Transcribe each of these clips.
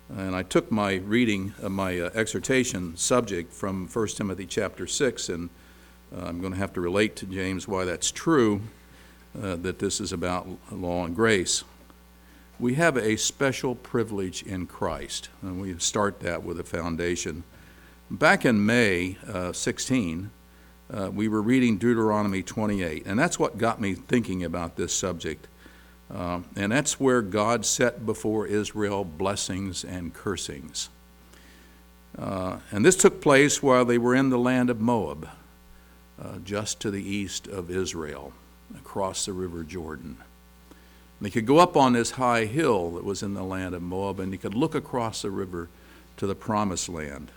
And I took my reading, my exhortation subject from 1 Timothy chapter 6, and I'm going to have to relate to James why that's true, that this is about law and grace. We have a special privilege in Christ, and we start that with a foundation. Back in May 16, we were reading Deuteronomy 28, and that's what got me thinking about this subject. And that's where God set before Israel blessings and cursings. And this took place while they were in the land of Moab, just to the east of Israel, across the river Jordan. They could go up on this high hill that was in the land of Moab, and you could look across the river to the promised land.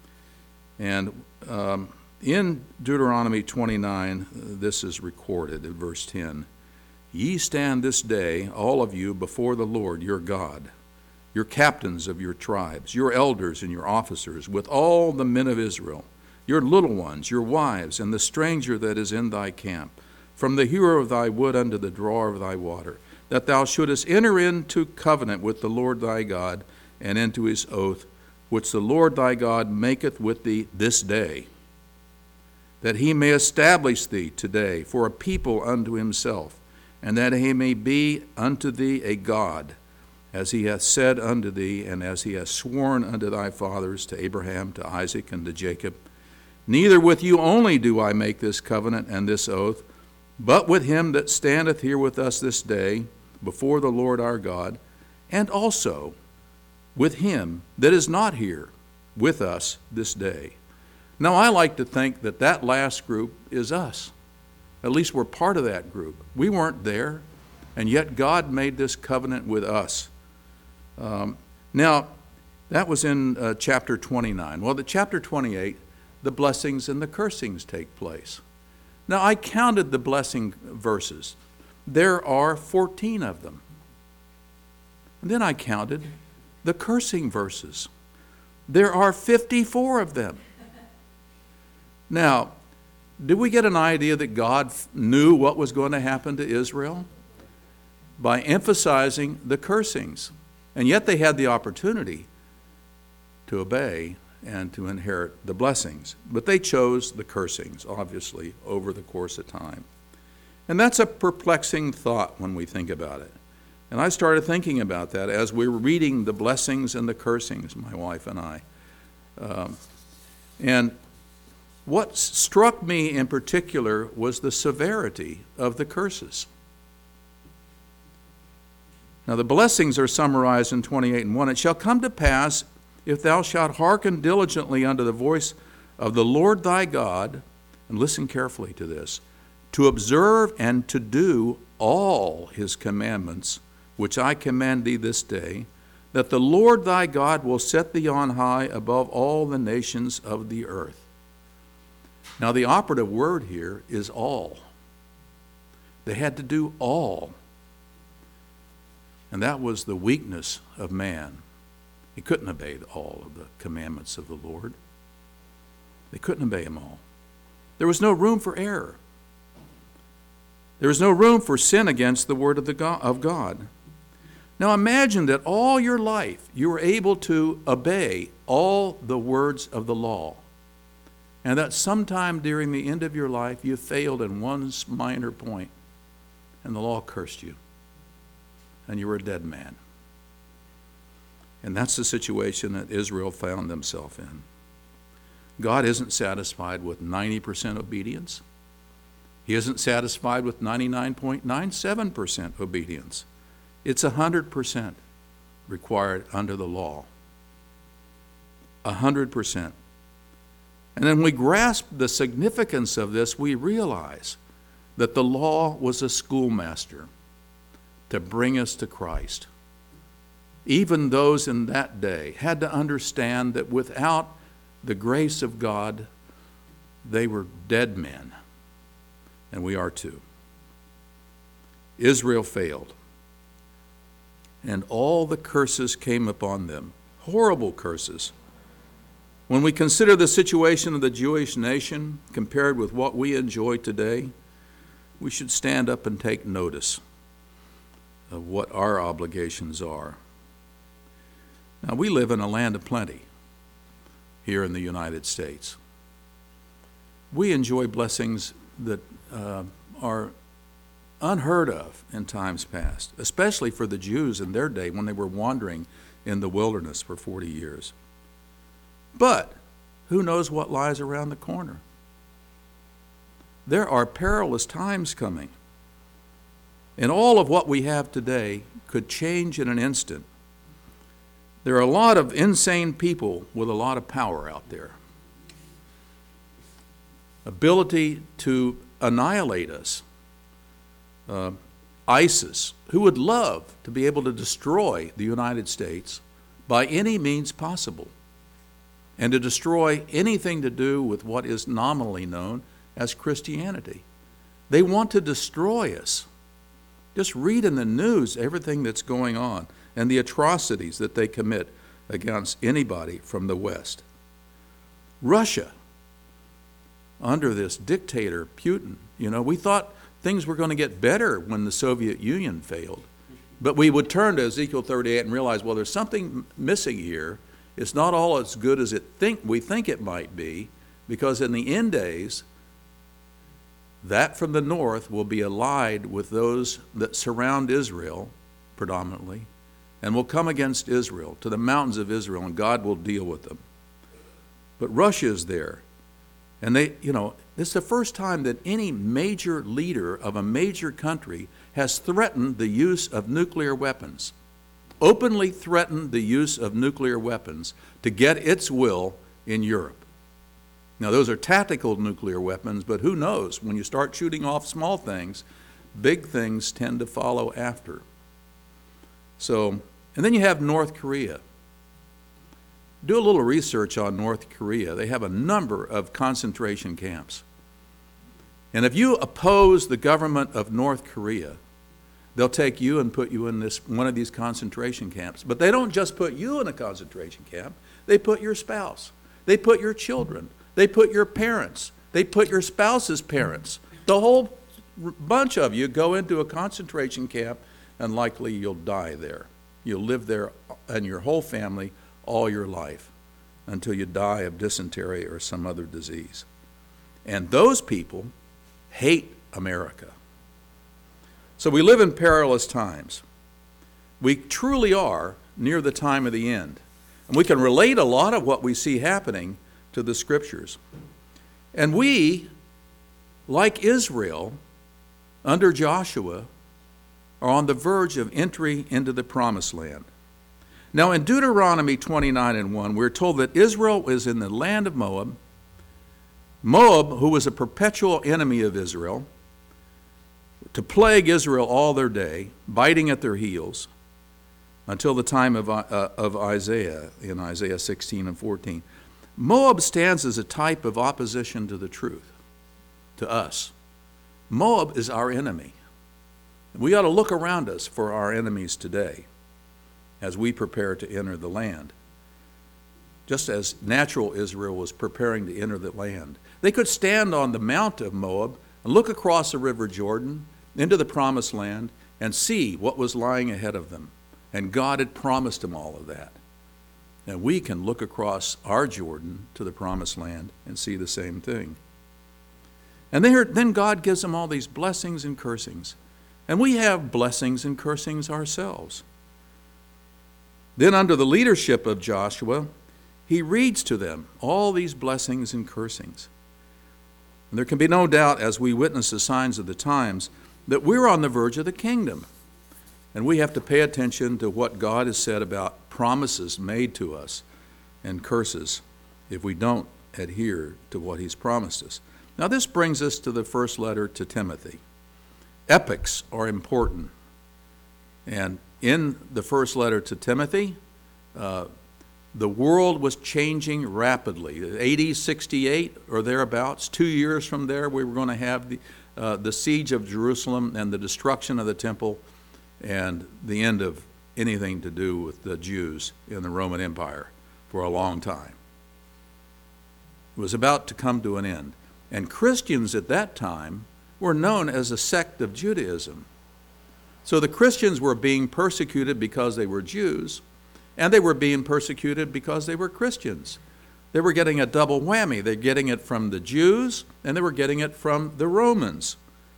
And in Deuteronomy 29, this is recorded in verse 10. Ye stand this day, all of you, before the Lord your God, your captains of your tribes, your elders and your officers, with all the men of Israel, your little ones, your wives, and the stranger that is in thy camp, from the hewer of thy wood unto the drawer of thy water, that thou shouldest enter into covenant with the Lord thy God, and into his oath, which the Lord thy God maketh with thee this day, that he may establish thee today for a people unto himself, and that he may be unto thee a God, as he hath said unto thee, and as he hath sworn unto thy fathers, to Abraham, to Isaac, and to Jacob. Neither with you only do I make this covenant and this oath, but with him that standeth here with us this day before the Lord our God, and also with him that is not here with us this day. Now, I like to think that that last group is us. At least we're part of that group. We weren't there, and yet God made this covenant with us. Now, that was in chapter 29. Well, the chapter 28, the blessings and the cursings take place. Now, I counted the blessing verses. There are 14 of them. And then I counted the cursing verses. There are 54 of them. Now, did we get an idea that God knew what was going to happen to Israel? By emphasizing the cursings. And yet they had the opportunity to obey and to inherit the blessings. But they chose the cursings, obviously, over the course of time. And that's a perplexing thought when we think about it. And I started thinking about that as we were reading the blessings and the cursings, my wife and I. And what struck me in particular was the severity of the curses. Now the blessings are summarized in 28:1. It shall come to pass, if thou shalt hearken diligently unto the voice of the Lord thy God, and listen carefully to this, to observe and to do all his commandments, which I command thee this day, that the Lord thy God will set thee on high above all the nations of the earth. Now the operative word here is all. They had to do all. And that was the weakness of man. He couldn't obey all of the commandments of the Lord. They couldn't obey them all. There was no room for error. There was no room for sin against the word of God. Now imagine that all your life you were able to obey all the words of the law, and that sometime during the end of your life you failed in one minor point, and the law cursed you, and you were a dead man. And that's the situation that Israel found themselves in. God isn't satisfied with 90% obedience. He isn't satisfied with 99.97% obedience. It's 100% required under the law. 100%. And then we grasp the significance of this, we realize that the law was a schoolmaster to bring us to Christ. Even those in that day had to understand that without the grace of God, they were dead men. And we are too. Israel failed. And all the curses came upon them. Horrible curses. When we consider the situation of the Jewish nation compared with what we enjoy today, we should stand up and take notice of what our obligations are. Now, we live in a land of plenty here in the United States. We enjoy blessings that are unheard of in times past, especially for the Jews in their day when they were wandering in the wilderness for 40 years. But who knows what lies around the corner? There are perilous times coming. And all of what we have today could change in an instant. There are a lot of insane people with a lot of power out there. Ability to annihilate us. ISIS, who would love to be able to destroy the United States by any means possible, and to destroy anything to do with what is nominally known as Christianity. They want to destroy us. Just read in the news everything that's going on and the atrocities that they commit against anybody from the West. Russia, under this dictator, Putin, we thought things were going to get better when the Soviet Union failed. But we would turn to Ezekiel 38 and realize, well, there's something missing here. It's not all as good as we think it might be, because in the end days, that from the north will be allied with those that surround Israel predominantly, and will come against Israel, to the mountains of Israel, and God will deal with them. But Russia is there. And this is the first time that any major leader of a major country has threatened the use of nuclear weapons, openly threatened the use of nuclear weapons to get its will in Europe. Now, those are tactical nuclear weapons, but who knows? When you start shooting off small things, big things tend to follow after. And then you have North Korea. Do a little research on North Korea. They have a number of concentration camps. And if you oppose the government of North Korea, they'll take you and put you in one of these concentration camps. But they don't just put you in a concentration camp. They put your spouse. They put your children. They put your parents. They put your spouse's parents. The whole bunch of you go into a concentration camp, and likely you'll die there. You'll live there and your whole family all your life until you die of dysentery or some other disease. And those people hate America. So we live in perilous times. We truly are near the time of the end. And we can relate a lot of what we see happening to the Scriptures. And we, like Israel, under Joshua, are on the verge of entry into the Promised Land. Now, in Deuteronomy 29:1, we're told that Israel is in the land of Moab. Moab, who was a perpetual enemy of Israel, to plague Israel all their day, biting at their heels, until the time of Isaiah, in Isaiah 16 and 14. Moab stands as a type of opposition to the truth, to us. Moab is our enemy. We ought to look around us for our enemies today as we prepare to enter the land. Just as natural Israel was preparing to enter the land. They could stand on the mount of Moab and look across the river Jordan into the Promised Land and see what was lying ahead of them. And God had promised them all of that. And we can look across our Jordan to the Promised Land and see the same thing. And then God gives them all these blessings and cursings. And we have blessings and cursings ourselves. Then under the leadership of Joshua, he reads to them all these blessings and cursings. And there can be no doubt, as we witness the signs of the times, that we're on the verge of the kingdom. And we have to pay attention to what God has said about promises made to us and curses if we don't adhere to what he's promised us. Now this brings us to the first letter to Timothy. Epochs are important. And in the first letter to Timothy, the world was changing rapidly. AD 68 or thereabouts, 2 years from there, we were going to have the siege of Jerusalem and the destruction of the temple and the end of anything to do with the Jews in the Roman Empire for a long time. It was about to come to an end. And Christians at that time were known as a sect of Judaism. So the Christians were being persecuted because they were Jews, And they were being persecuted because they were Christians. They were getting a double whammy. They're getting it from the Jews, and they were getting it from the Romans.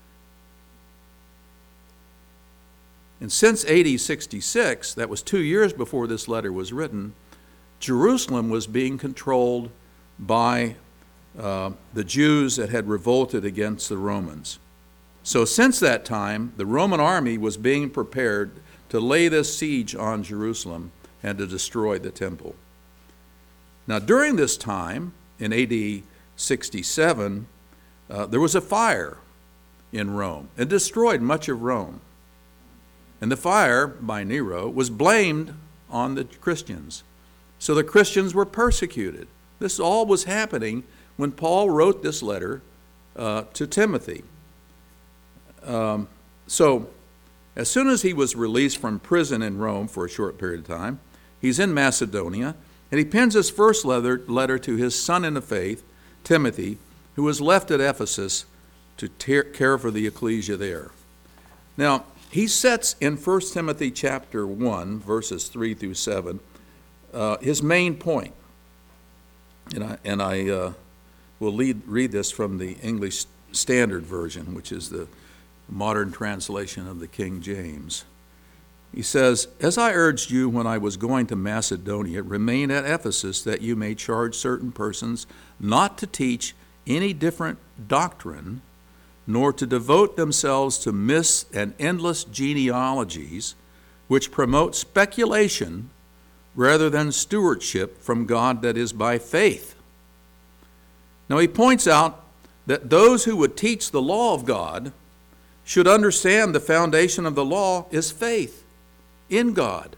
And since AD 66, that was 2 years before this letter was written, Jerusalem was being controlled by the Jews that had revolted against the Romans. So since that time, the Roman army was being prepared to lay this siege on Jerusalem and to destroy the temple. Now, during this time, in AD 67, there was a fire in Rome. It destroyed much of Rome. And the fire, by Nero, was blamed on the Christians. So the Christians were persecuted. This all was happening when Paul wrote this letter to Timothy. So as soon as he was released from prison in Rome for a short period of time, he's in Macedonia, and he pens his first letter to his son in the faith, Timothy, who was left at Ephesus to care for the ecclesia there. Now, he sets in 1 Timothy chapter 1, verses 3 through 7, his main point. And I will read this from the English Standard Version, which is the modern translation of the King James. He says, "As I urged you when I was going to Macedonia, remain at Ephesus, that you may charge certain persons not to teach any different doctrine, nor to devote themselves to myths and endless genealogies, which promote speculation rather than stewardship from God that is by faith." Now he points out that those who would teach the law of God should understand the foundation of the law is faith in God.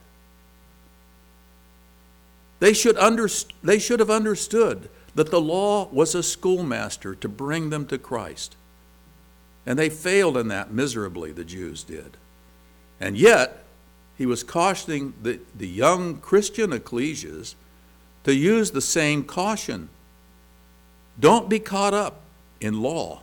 They should have understood that the law was a schoolmaster to bring them to Christ. And they failed in that miserably, the Jews did. And yet, he was cautioning the young Christian ecclesias to use the same caution. Don't be caught up in law.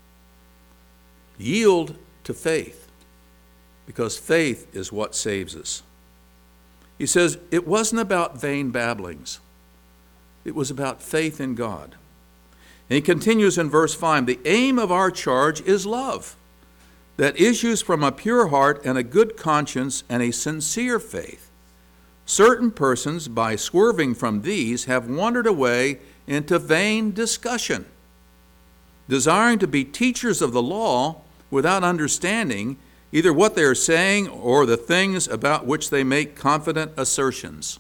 Yield to faith, because faith is what saves us. He says it wasn't about vain babblings. It was about faith in God. And he continues in verse 5, "The aim of our charge is love, that issues from a pure heart and a good conscience and a sincere faith. Certain persons, by swerving from these, have wandered away into vain discussion, desiring to be teachers of the law without understanding either what they are saying or the things about which they make confident assertions."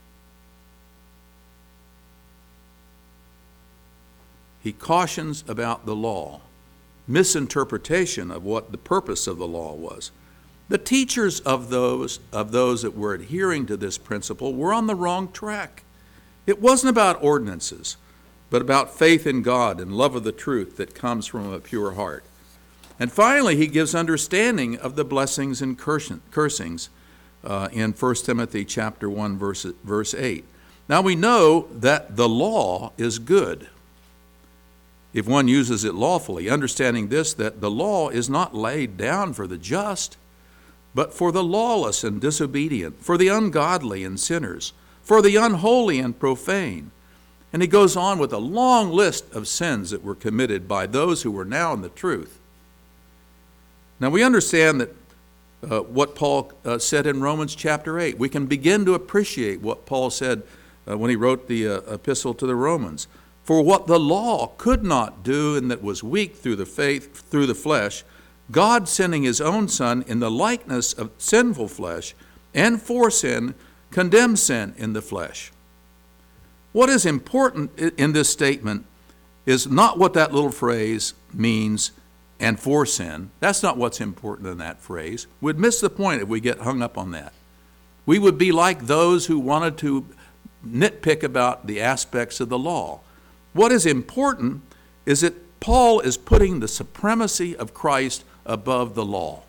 He cautions about the law, misinterpretation of what the purpose of the law was. The teachers of those that were adhering to this principle were on the wrong track. It wasn't about ordinances, but about faith in God and love of the truth that comes from a pure heart. And finally, he gives understanding of the blessings and cursings in 1 Timothy chapter 1, verse 8. Now we know that the law is good if one uses it lawfully, understanding this, that the law is not laid down for the just, but for the lawless and disobedient, for the ungodly and sinners, for the unholy and profane. And he goes on with a long list of sins that were committed by those who were now in the truth. Now we understand that what Paul said in Romans chapter 8. We can begin to appreciate what Paul said when he wrote the epistle to the Romans. "For what the law could not do, and that was weak through the flesh, God sending his own Son in the likeness of sinful flesh, and for sin, condemned sin in the flesh." What is important in this statement is not what that little phrase means, "and for sin." That's not what's important in that phrase. We'd miss the point if we get hung up on that. We would be like those who wanted to nitpick about the aspects of the law. What is important is that Paul is putting the supremacy of Christ above the law.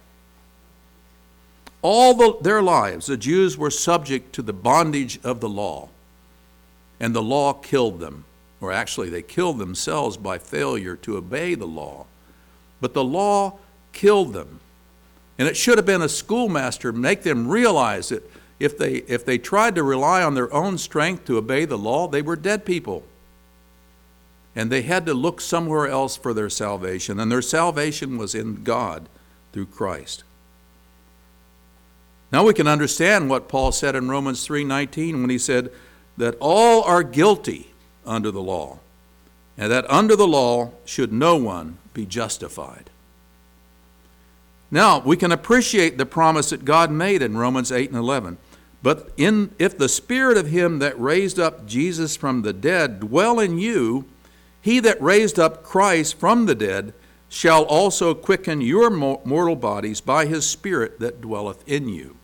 All their lives, the Jews were subject to the bondage of the law, and the law killed them. Or actually, they killed themselves by failure to obey the law. But the law killed them. And it should have been a schoolmaster to make them realize that if they tried to rely on their own strength to obey the law, they were dead people. And they had to look somewhere else for their salvation, and their salvation was in God through Christ. Now we can understand what Paul said in Romans 3:19 when he said that all are guilty under the law, and that under the law should no one be justified. Now, we can appreciate the promise that God made in Romans 8 and 11. But if the Spirit of him that raised up Jesus from the dead dwell in you, he that raised up Christ from the dead shall also quicken your mortal bodies by his Spirit that dwelleth in you.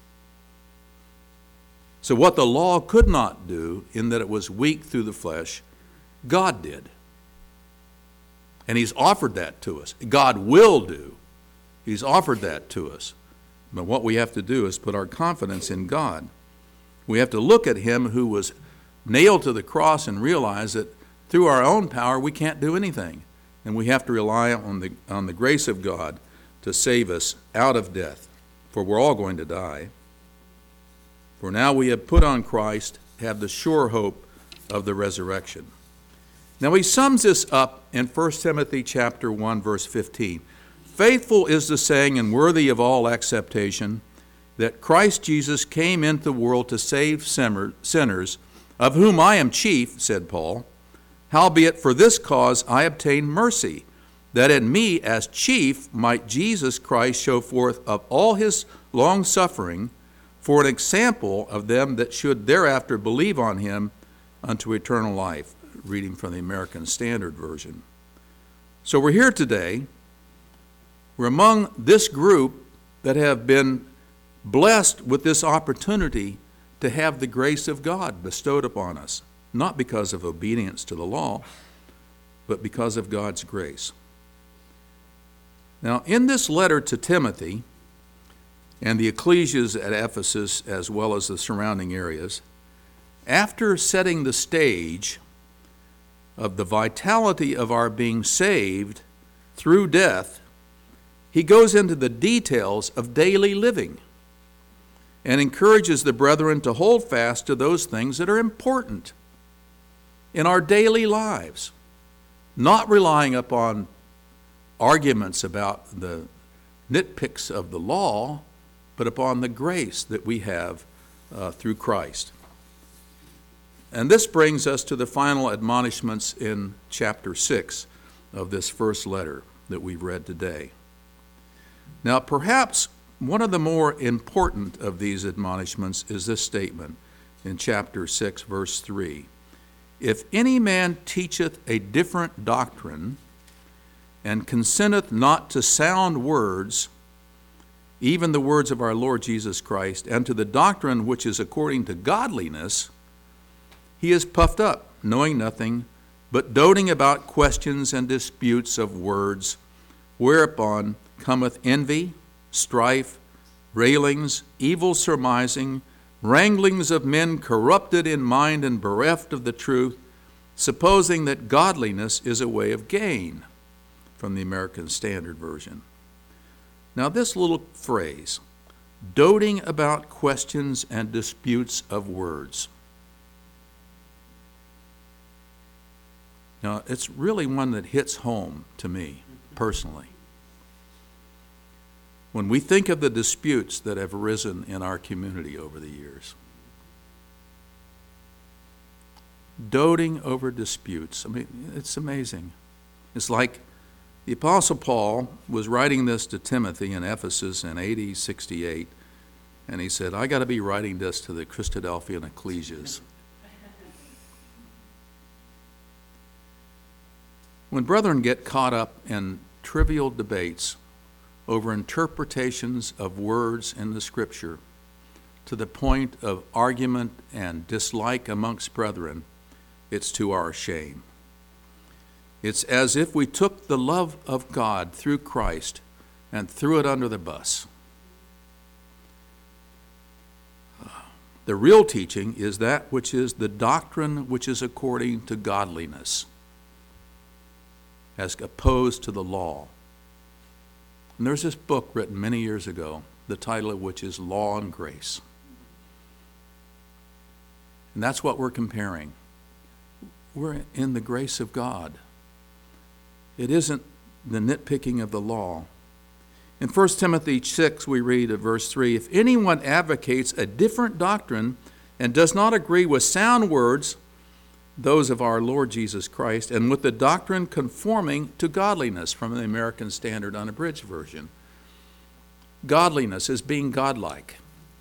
So what the law could not do, in that it was weak through the flesh, God did. And he's offered that to us. God will do. He's offered that to us. But what we have to do is put our confidence in God. We have to look at him who was nailed to the cross and realize that through our own power we can't do anything. And we have to rely on the grace of God to save us out of death. For we're all going to die. For now we have put on Christ, have the sure hope of the resurrection. Now he sums this up in 1 Timothy chapter 1, verse 15. Faithful is the saying and worthy of all acceptation that Christ Jesus came into the world to save sinners, of whom I am chief, said Paul. Howbeit for this cause I obtained mercy, that in me as chief might Jesus Christ show forth of all his long suffering for an example of them that should thereafter believe on him unto eternal life. Reading from the American Standard Version. So we're here today. We're among this group that have been blessed with this opportunity to have the grace of God bestowed upon us, not because of obedience to the law, but because of God's grace. Now, in this letter to Timothy and the ecclesias at Ephesus, as well as the surrounding areas, after setting the stage of the vitality of our being saved through death, he goes into the details of daily living and encourages the brethren to hold fast to those things that are important in our daily lives, not relying upon arguments about the nitpicks of the law, but upon the grace that we have through Christ. And this brings us to the final admonishments in chapter 6 of this first letter that we've read today. Now, perhaps one of the more important of these admonishments is this statement in chapter 6, verse 3. If any man teacheth a different doctrine, and consenteth not to sound words, even the words of our Lord Jesus Christ, and to the doctrine which is according to godliness, he is puffed up, knowing nothing, but doting about questions and disputes of words, whereupon cometh envy, strife, railings, evil surmising, wranglings of men corrupted in mind and bereft of the truth, supposing that godliness is a way of gain, from the American Standard Version. Now this little phrase, doting about questions and disputes of words. Now, it's really one that hits home to me personally. When we think of the disputes that have arisen in our community over the years, doting over disputes, I mean, it's amazing. It's like the Apostle Paul was writing this to Timothy in Ephesus in AD 68, and he said, I got to be writing this to the Christadelphian ecclesias. When brethren get caught up in trivial debates over interpretations of words in the Scripture to the point of argument and dislike amongst brethren, it's to our shame. It's as if we took the love of God through Christ and threw it under the bus. The real teaching is that which is the doctrine which is according to godliness, as opposed to the law. And there's this book written many years ago, the title of which is Law and Grace. And that's what we're comparing. We're in the grace of God. It isn't the nitpicking of the law. In 1 Timothy 6, we read at verse 3, if anyone advocates a different doctrine and does not agree with sound words, those of our Lord Jesus Christ, and with the doctrine conforming to godliness, from the American Standard Unabridged Version. Godliness is being godlike.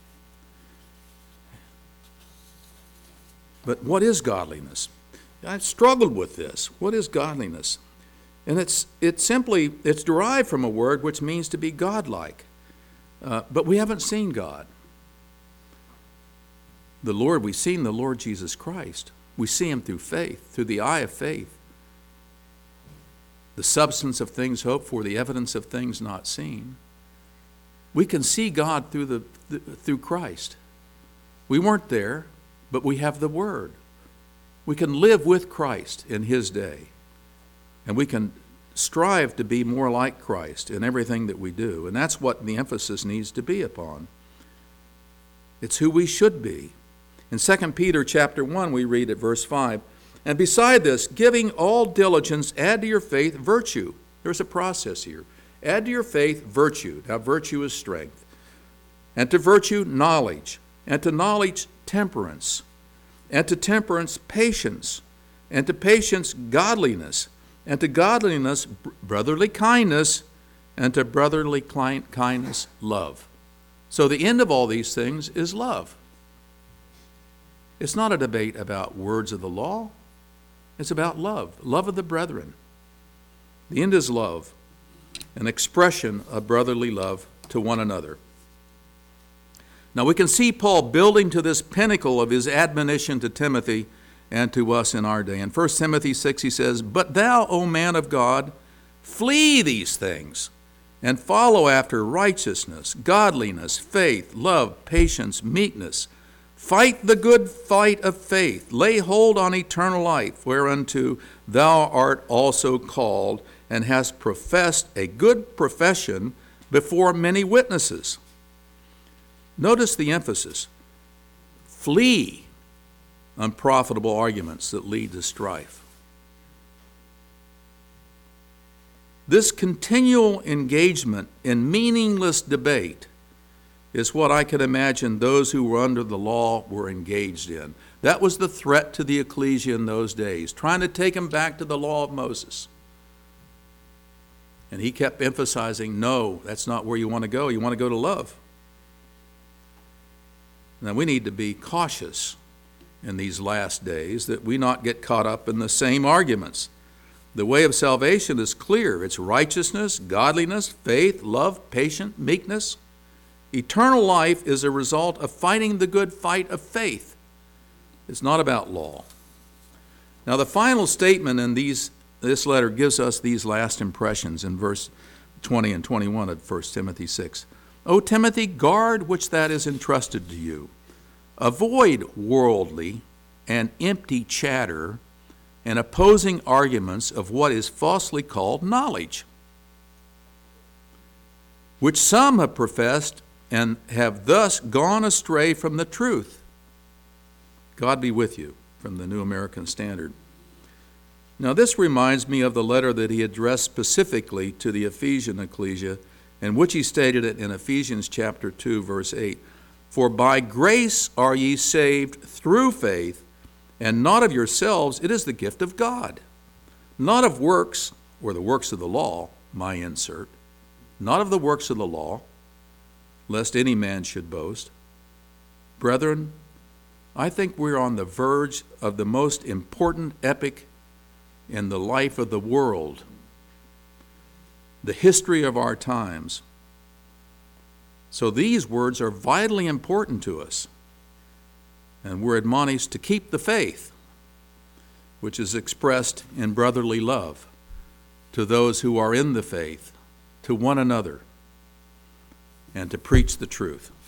But what is godliness? I've struggled with this. What is godliness? And it's derived from a word which means to be godlike. But we haven't seen God. We've seen the Lord Jesus Christ. We see him through faith, through the eye of faith. The substance of things hoped for, the evidence of things not seen. We can see God through Christ. We weren't there, but we have the Word. We can live with Christ in his day. And we can strive to be more like Christ in everything that we do. And that's what the emphasis needs to be upon. It's who we should be. In 2 Peter chapter 1, we read at verse 5, and beside this, giving all diligence, add to your faith virtue. There's a process here. Add to your faith virtue. Now, virtue is strength. And to virtue, knowledge. And to knowledge, temperance. And to temperance, patience. And to patience, godliness. And to godliness, brotherly kindness. And to brotherly kindness, love. So the end of all these things is love. It's not a debate about words of the law. It's about love of the brethren. The end is love, an expression of brotherly love to one another. Now we can see Paul building to this pinnacle of his admonition to Timothy and to us in our day. In 1 Timothy 6 he says, but thou, O man of God, flee these things, and follow after righteousness, godliness, faith, love, patience, meekness. Fight the good fight of faith. Lay hold on eternal life, whereunto thou art also called, and hast professed a good profession before many witnesses. Notice the emphasis. Flee unprofitable arguments that lead to strife. This continual engagement in meaningless debate is what I can imagine those who were under the law were engaged in. That was the threat to the ecclesia in those days, trying to take them back to the law of Moses. And he kept emphasizing, no, that's not where you want to go. You want to go to love. Now we need to be cautious in these last days that we not get caught up in the same arguments. The way of salvation is clear. It's righteousness, godliness, faith, love, patience, meekness. Eternal life is a result of fighting the good fight of faith. It's not about law. Now the final statement in this letter gives us these last impressions in verse 20 and 21 of 1 Timothy 6. O Timothy, guard which that is entrusted to you. Avoid worldly and empty chatter and opposing arguments of what is falsely called knowledge, which some have professed and have thus gone astray from the truth. God be with you, from the New American Standard. Now this reminds me of the letter that he addressed specifically to the Ephesian ecclesia, in which he stated it in Ephesians chapter 2, verse 8. For by grace are ye saved through faith, and not of yourselves, it is the gift of God. Not of works, or the works of the law, my insert, not of the works of the law, lest any man should boast. Brethren, I think we're on the verge of the most important epoch in the life of the world, the history of our times. So these words are vitally important to us, and we're admonished to keep the faith, which is expressed in brotherly love to those who are in the faith, to one another, and to preach the truth.